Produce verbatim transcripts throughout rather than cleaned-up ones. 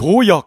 遠屋。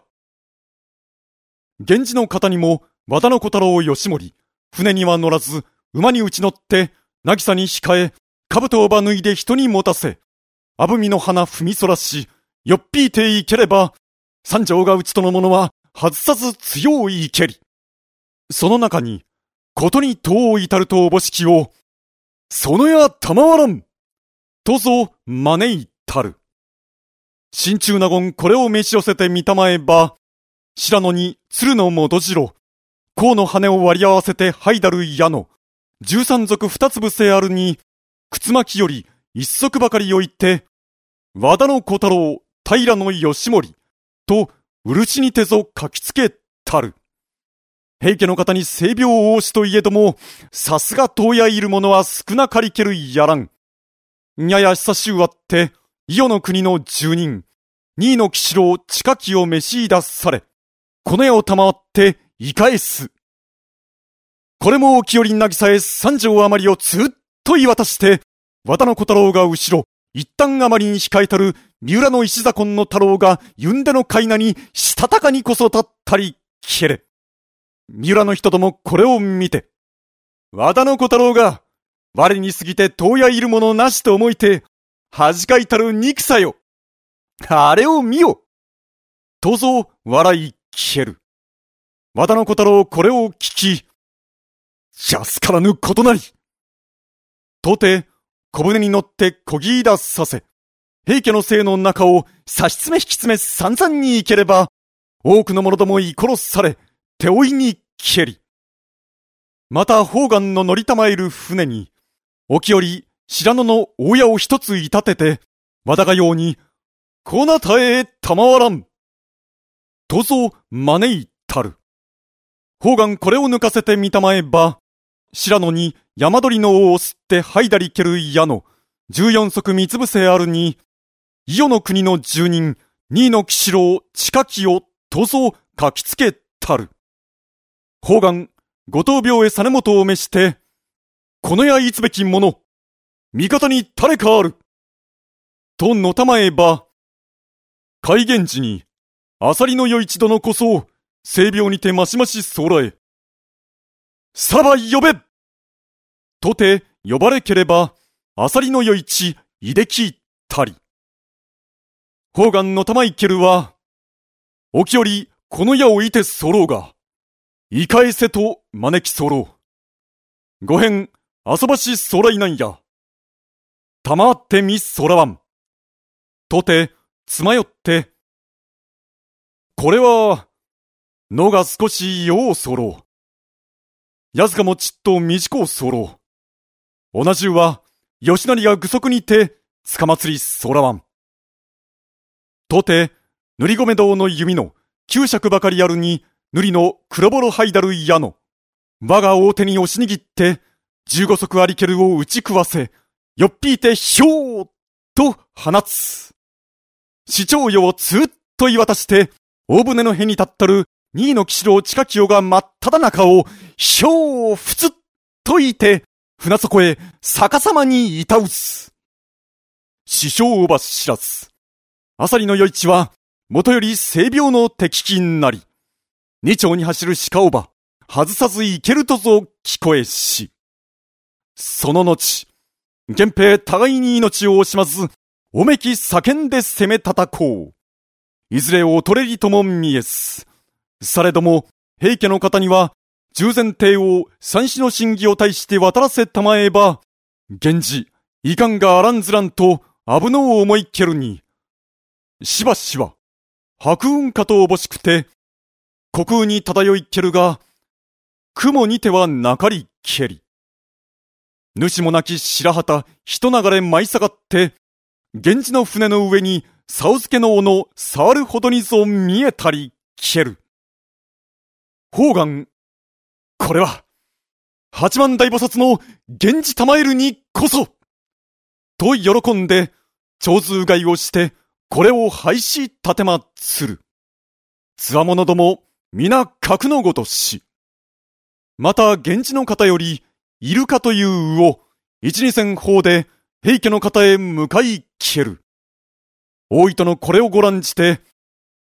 源氏の方にも和田の小太郎義盛、船には乗らず馬に打ち乗って渚に控え、兜をば脱いで人に持たせ、あぶみの花踏みそらし、よっぴいていければ、三条が打ちとの者は外さず強いけり。その中に、ことに遠を至るとおぼしきを、そのやたまわらんとぞ招いたる。心中納言これを召し寄せてみたまえば、白野に鶴の元次甲の羽を割り合わせてはいだる矢の、十三足二つ伏せあるに、靴巻きより一足ばかり置いて、和田の小太郎、平の義盛、と漆に手ぞ書きつけたる。平家の方に性病王子といえども、さすが遠やいる者は少なかりけるやらん。やや久しゅうあって、伊予の国の住人、二位の騎士郎近きを召し出され、この世を賜ってい返す。これも沖より渚へ三条余りをつっと言い渡して、和田の小太郎が後ろ、一旦余りに控えたる三浦の石左近の太郎がゆんでの階名にしたたかにこそ立ったりけれ。三浦の人どもこれを見て、和田の小太郎が、我に過ぎて遠やいるものなしと思いて、恥かいたる憎さよ。あれを見よ。とぞ笑い消える。和田の小太郎これを聞き、安からぬことなり。とて、小舟に乗ってこぎ出させ、平家の姓の中を差し詰め引き詰め散々に行ければ、多くの者ども居殺され、手負いに蹴り。また宝願の乗りたまえる船に、沖より白野の大屋を一ついたてて、和田がように、こなたへたまわらん。とぞ招いたる。宝願これを抜かせてみたまえば、白野に山鳥の尾を吸ってはいだりける矢の十四足三つ伏せあるに、伊予の国の住人、二位の騎士郎近きをとぞ書きつけたる。宝願、五島病へ実元を召して、このやいつべきもの、味方に誰かある。とのたまえば、海源氏に、あさりのよ一殿こそ、性病にてましましそうらえ。さらば呼べとて呼ばれければ、あさりのよ一、いできたり。宝願のたまいけるは、沖よりこの矢をいてそろうが、い返せと招きそろう。ごへん、遊ばしそらいなんや。たまってみそらわん。とて、つまよって、これは、のが少しようそろう。やずかもちっと短うそろう。同じは、吉成が具足にて、つかまつりそらわん。とて、塗り米堂の弓の、九尺ばかりあるに、塗りの黒ぼろはいだる矢の、我が大手に押し握って、十五足ありけるを打ち食わせ、よっぴいてひょーと放つ。市長よをつっと言い渡して、大船の辺に立ったる二位の騎士郎近きよが真っ只中を、ひょーふつっといて、船底へ逆さまにいたうす。師匠おば知らず。あさりのよいちは、もとより性病の敵機になり、二丁に走る鹿おば、外さずいけるとぞ聞こえし。その後、源平互いに命を惜しまず、おめき叫んで攻め叩こう。いずれ劣れりとも見えず。されども、平家の方には、従前帝王三種の審議を対して渡らせたまえば、源氏、いかんがあらんずらんと危のう思いけるに、しばしば、白雲かとおぼしくて、虚空に漂いけるが、雲にてはなかりけり。主もなき白旗、人流れ舞い下がって、源氏の船の上に、竿付けの斧、触るほどにぞ見えたりける。宝願、これは、八幡大菩薩の源氏玉えるにこそ、と喜んで、長通買いをして、これを廃し立てまつる。つわものども、皆格のごとし。また、源氏の方より、イルカという魚、一二千砲で、平家の方へ向かい消える。大糸のこれをご覧じて、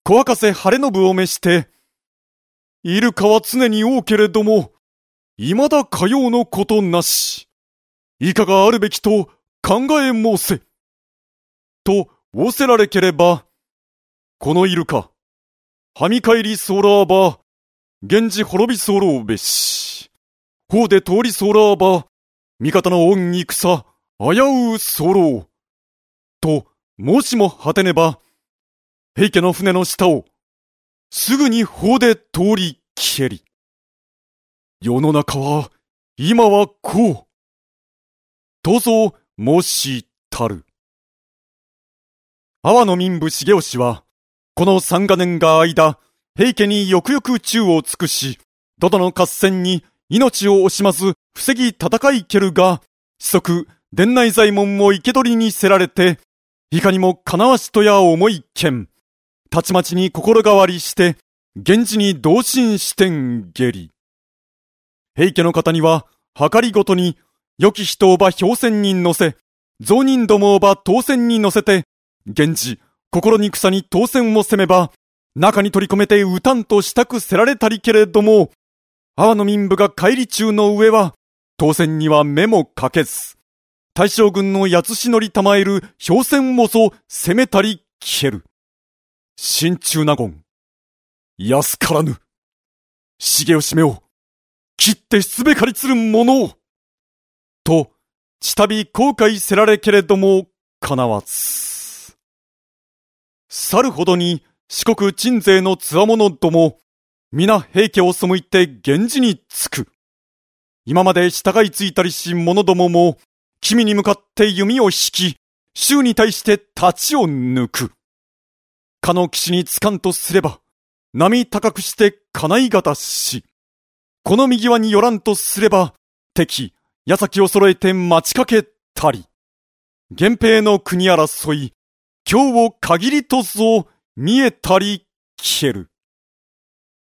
小赤瀬晴信を召して、イルカは常に多けれども、未だかようのことなし。いかがあるべきと考え申せ。と仰せられければ、このイルカ、はみかえり候らば、源氏滅び候べし。方で通り候ば、味方の恩戦、危うう候。と申しも果てねば、平家の船の下を、すぐに砲で通り消えり。世の中は、今はこう。とぞ申したる。阿波の民部重吉は、この三が年が間、平家によくよく忠を尽くし、どどの合戦に命を惜しまず、防ぎ戦いけるが、子息、伝内左衛門も生け捕りにせられて、いかにもかなわしとや重い剣、たちまちに心変わりして、源氏に同心してん下り。平家の方には、計りごとに、良き人をば氷船に乗せ、雑人どもをば当船に乗せて、源氏、心に草に当船を攻めば、中に取り込めて討たんとしたくせられたりけれども、阿波の民部が帰り中の上は、当船には目もかけず、大将軍の八つし乗りたまえる氷船をそ攻めたり消える。心中納言、安からぬ。重吉めを、切ってすべかりつるものを。と、ちたび後悔せられけれども、かなわず。去るほどに、四国鎮西のつわものども、皆平家を背いて源氏につく。今まで従いついたりし者どもも、君に向かって弓を引き、衆に対して太刀を抜く。かの騎士につかんとすれば、波高くして叶いがたし、この右輪によらんとすれば、敵、矢先を揃えて待ちかけたり、源平の国争い、今日を限りとぞ見えたり消える。